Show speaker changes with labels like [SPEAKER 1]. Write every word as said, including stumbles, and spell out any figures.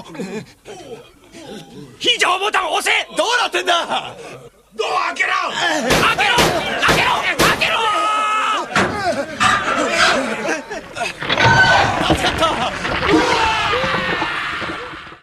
[SPEAKER 1] 非常ボタン押せ。
[SPEAKER 2] どうなってんだ。
[SPEAKER 1] ドア開けろ開けろ開けろ。